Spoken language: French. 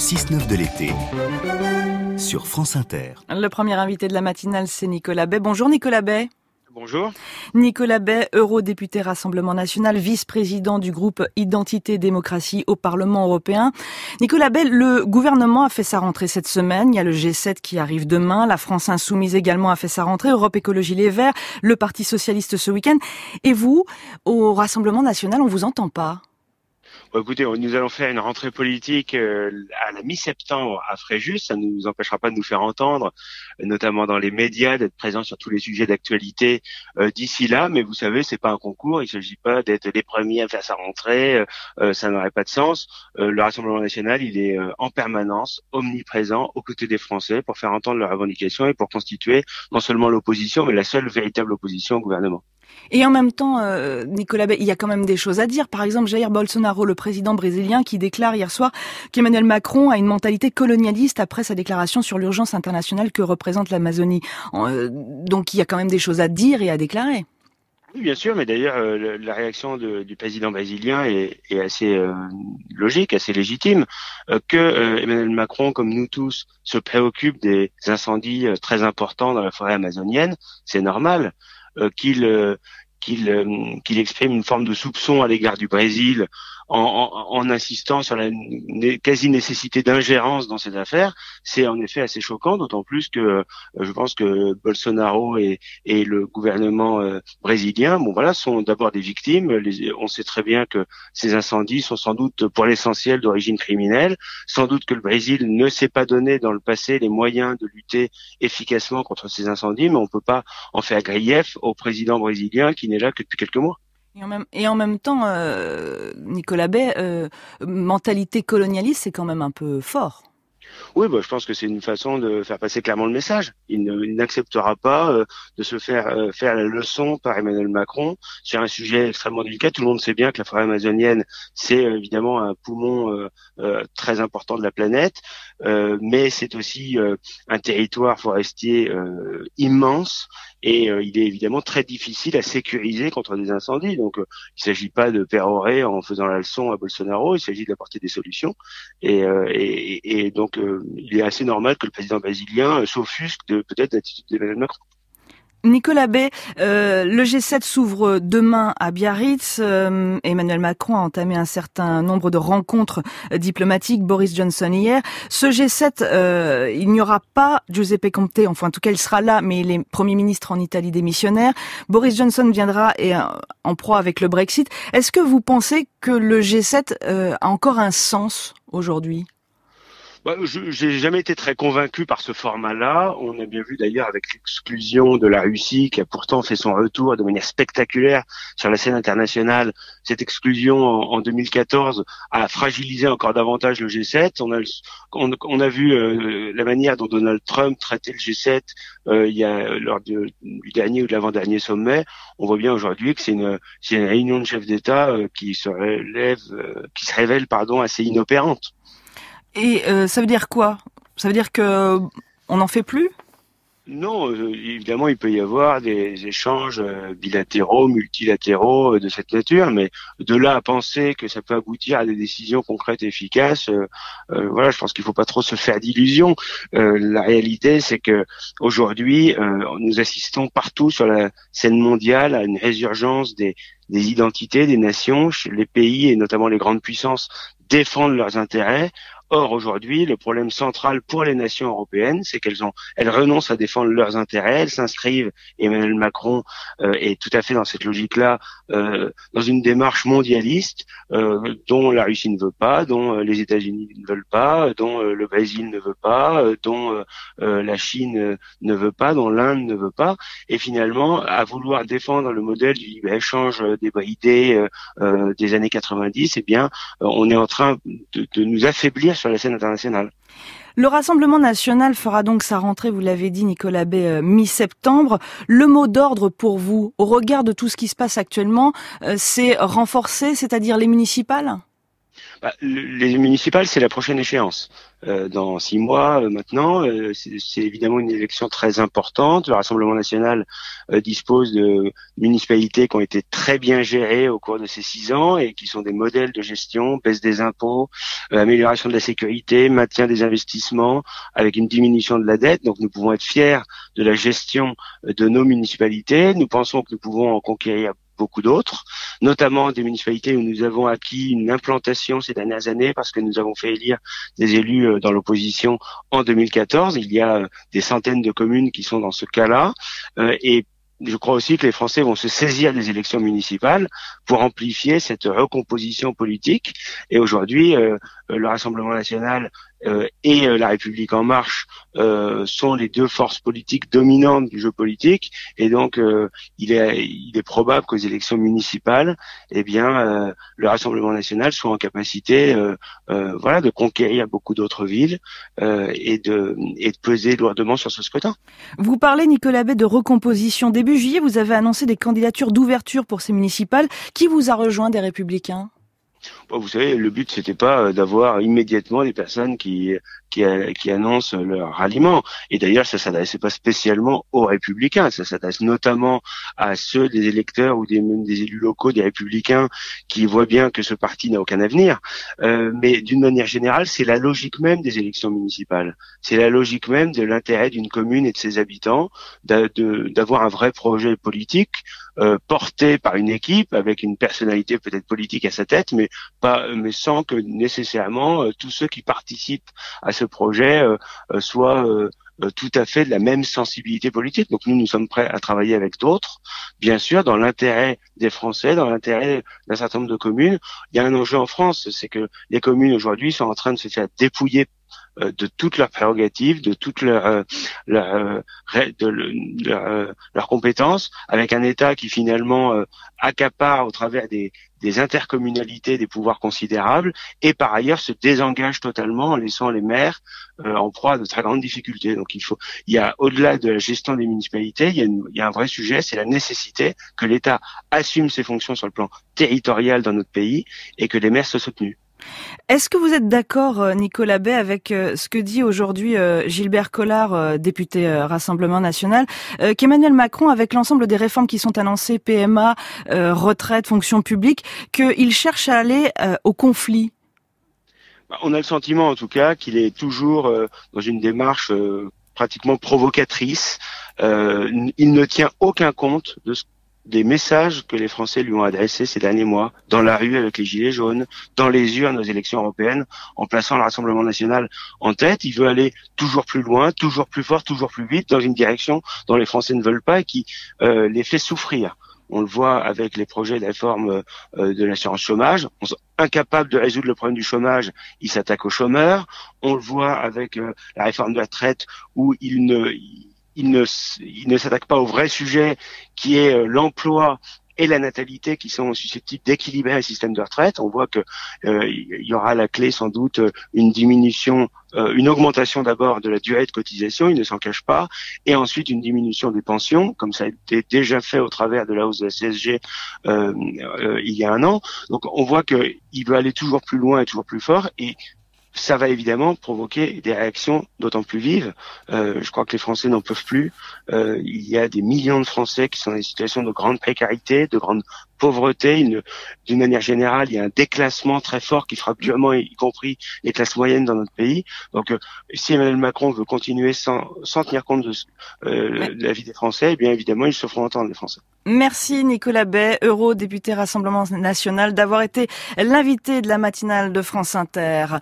6-9 de l'été sur France Inter. Le premier invité de la matinale, c'est Nicolas Bay. Bonjour Nicolas Bay. Bonjour. Nicolas Bay, eurodéputé Rassemblement National, vice-président du groupe Identité Démocratie au Parlement européen. Nicolas Bay, le gouvernement a fait sa rentrée cette semaine. Il y a le G7 qui arrive demain. La France Insoumise également a fait sa rentrée. Europe Écologie Les Verts, le Parti Socialiste ce week-end. Et vous, au Rassemblement National, on vous entend pas? Écoutez, nous allons faire une rentrée politique à la mi-septembre à Fréjus. Ça ne nous empêchera pas de nous faire entendre, notamment dans les médias, d'être présents sur tous les sujets d'actualité d'ici là. Mais vous savez, c'est pas un concours. Il s'agit pas d'être les premiers à faire sa rentrée. Ça n'aurait pas de sens. Le Rassemblement national, il est en permanence, omniprésent, aux côtés des Français pour faire entendre leurs revendications et pour constituer non seulement l'opposition, mais la seule véritable opposition au gouvernement. Et en même temps, Nicolas Bay, il y a quand même des choses à dire. Par exemple, Jair Bolsonaro, le président brésilien, qui déclare hier soir qu'Emmanuel Macron a une mentalité colonialiste après sa déclaration sur l'urgence internationale que représente l'Amazonie. Donc il y a quand même des choses à dire et à déclarer. Oui, bien sûr, mais d'ailleurs, la réaction du président brésilien est assez logique, assez légitime. Que Emmanuel Macron, comme nous tous, se préoccupe des incendies très importants dans la forêt amazonienne, c'est normal. Qu'il exprime une forme de soupçon à l'égard du Brésil en insistant sur la quasi-nécessité d'ingérence dans cette affaire, c'est en effet assez choquant, d'autant plus que je pense que Bolsonaro et le gouvernement brésilien, sont d'abord des victimes. On sait très bien que ces incendies sont sans doute pour l'essentiel d'origine criminelle, sans doute que le Brésil ne s'est pas donné dans le passé les moyens de lutter efficacement contre ces incendies, mais on ne peut pas en faire grief au président brésilien qui n'est là que depuis quelques mois. Et en même temps, Nicolas Bay, mentalité colonialiste, c'est quand même un peu fort. Oui, je pense que c'est une façon de faire passer clairement le message. Il n'acceptera pas de se faire la leçon par Emmanuel Macron sur un sujet extrêmement délicat. Tout le monde sait bien que la forêt amazonienne, c'est évidemment un poumon très important de la planète, mais c'est aussi un territoire forestier immense. Et il est évidemment très difficile à sécuriser contre des incendies. Donc, il s'agit pas de pérorer en faisant la leçon à Bolsonaro. Il s'agit d'apporter des solutions. Et donc, il est assez normal que le président brésilien s'offusque de peut-être l'attitude d'Emmanuel Macron. Nicolas Bay, le G7 s'ouvre demain à Biarritz. Emmanuel Macron a entamé un certain nombre de rencontres diplomatiques. Boris Johnson hier. Ce G7, il n'y aura pas Giuseppe Conte, enfin en tout cas il sera là, mais il est Premier ministre en Italie démissionnaire. Boris Johnson viendra et en proie avec le Brexit. Est-ce que vous pensez que le G7 a encore un sens aujourd'hui ? J'ai jamais été très convaincu par ce format-là. On a bien vu d'ailleurs avec l'exclusion de la Russie qui a pourtant fait son retour de manière spectaculaire sur la scène internationale. Cette exclusion en 2014 a fragilisé encore davantage le G7. On a vu la manière dont Donald Trump traitait le G7 lors du dernier ou de l'avant-dernier sommet. On voit bien aujourd'hui que c'est une réunion de chefs d'État qui se révèle assez inopérante. Et ça veut dire quoi ? Ça veut dire que on n'en fait plus ? Non, évidemment, il peut y avoir des échanges bilatéraux, multilatéraux de cette nature, mais de là à penser que ça peut aboutir à des décisions concrètes et efficaces, je pense qu'il faut pas trop se faire d'illusions. La réalité, c'est que aujourd'hui, nous assistons partout sur la scène mondiale à une résurgence des identités, des nations. Les pays et notamment les grandes puissances défendent leurs intérêts. Or, aujourd'hui, le problème central pour les nations européennes, c'est qu'elles renoncent à défendre leurs intérêts, elles s'inscrivent, Emmanuel Macron est tout à fait dans cette logique-là, dans une démarche mondialiste dont la Russie ne veut pas, dont les États-Unis ne veulent pas, dont le Brésil ne veut pas, dont la Chine ne veut pas, dont l'Inde ne veut pas. Et finalement, à vouloir défendre le modèle du libre-échange débridé des années 90, on est en train de nous affaiblir sur la scène internationale. Le Rassemblement national fera donc sa rentrée, vous l'avez dit Nicolas Bay, mi-septembre. Le mot d'ordre pour vous, au regard de tout ce qui se passe actuellement, c'est renforcer, c'est-à-dire les municipales ? Les municipales, c'est la prochaine échéance. Dans 6 mois maintenant, c'est évidemment une élection très importante. Le Rassemblement national dispose de municipalités qui ont été très bien gérées au cours de ces 6 ans et qui sont des modèles de gestion, baisse des impôts, amélioration de la sécurité, maintien des investissements avec une diminution de la dette. Donc nous pouvons être fiers de la gestion de nos municipalités. Nous pensons que nous pouvons en conquérir beaucoup d'autres, notamment des municipalités où nous avons acquis une implantation ces dernières années parce que nous avons fait élire des élus dans l'opposition en 2014. Il y a des centaines de communes qui sont dans ce cas-là et je crois aussi que les Français vont se saisir des élections municipales pour amplifier cette recomposition politique. Et aujourd'hui, le Rassemblement national et la République en marche sont les deux forces politiques dominantes du jeu politique. Et donc, il est probable qu'aux élections municipales, le Rassemblement national soit en capacité, de conquérir beaucoup d'autres villes et de peser lourdement sur ce scrutin. Vous parlez, Nicolas Bay, de recomposition. Début juillet, vous avez annoncé des candidatures d'ouverture pour ces municipales. Qui vous a rejoint des Républicains ? Bon, vous savez, le but c'était pas d'avoir immédiatement des personnes qui annoncent leur ralliement. Et d'ailleurs, ça s'adressait pas spécialement aux Républicains. Ça s'adresse notamment à ceux des électeurs ou des élus locaux des Républicains qui voient bien que ce parti n'a aucun avenir. Mais d'une manière générale, c'est la logique même des élections municipales. C'est la logique même de l'intérêt d'une commune et de ses habitants d'avoir un vrai projet politique porté par une équipe avec une personnalité peut-être politique à sa tête, mais sans que nécessairement tous ceux qui participent à ce projet soient tout à fait de la même sensibilité politique. Donc nous sommes prêts à travailler avec d'autres, bien sûr, dans l'intérêt des Français, dans l'intérêt d'un certain nombre de communes. Il y a un enjeu en France, c'est que les communes aujourd'hui sont en train de se faire dépouiller de toutes leurs prérogatives, de toutes leurs compétences, avec un État qui finalement accapare au travers des intercommunalités des pouvoirs considérables et par ailleurs se désengage totalement en laissant les maires en proie à de très grandes difficultés. Donc il y a au-delà de la gestion des municipalités, il y a un vrai sujet, c'est la nécessité que l'État assume ses fonctions sur le plan territorial dans notre pays et que les maires soient soutenus. Est-ce que vous êtes d'accord, Nicolas Bay, avec ce que dit aujourd'hui Gilbert Collard, député Rassemblement national, qu'Emmanuel Macron, avec l'ensemble des réformes qui sont annoncées, PMA, retraite, fonction publique, qu'il cherche à aller au conflit? On a le sentiment, en tout cas, qu'il est toujours dans une démarche pratiquement provocatrice. Il ne tient aucun compte des messages que les Français lui ont adressés ces derniers mois, dans la rue avec les gilets jaunes, dans les urnes aux élections européennes, en plaçant le Rassemblement national en tête. Il veut aller toujours plus loin, toujours plus fort, toujours plus vite, dans une direction dont les Français ne veulent pas et qui les fait souffrir. On le voit avec les projets de réforme de l'assurance chômage. Incapable de résoudre le problème du chômage, il s'attaque aux chômeurs. On le voit avec la réforme de la retraite où il ne s'attaque pas au vrai sujet qui est l'emploi et la natalité qui sont susceptibles d'équilibrer le système de retraite. On voit que il y aura à la clé sans doute une diminution, une augmentation d'abord de la durée de cotisation, il ne s'en cache pas, et ensuite une diminution des pensions, comme ça a été déjà fait au travers de la hausse de la CSG il y a 1 an. Donc on voit qu'il veut aller toujours plus loin et toujours plus fort, et ça va évidemment provoquer des réactions d'autant plus vives. Je crois que les Français n'en peuvent plus. Il y a des millions de Français qui sont dans des situations de grande précarité, de grande pauvreté. D'une manière générale, il y a un déclassement très fort qui frappe durement, y compris les classes moyennes dans notre pays. Donc, si Emmanuel Macron veut continuer sans tenir compte de la vie des Français, eh bien évidemment, ils se feront entendre, les Français. Merci Nicolas Bay, eurodéputé Rassemblement national, d'avoir été l'invité de la matinale de France Inter.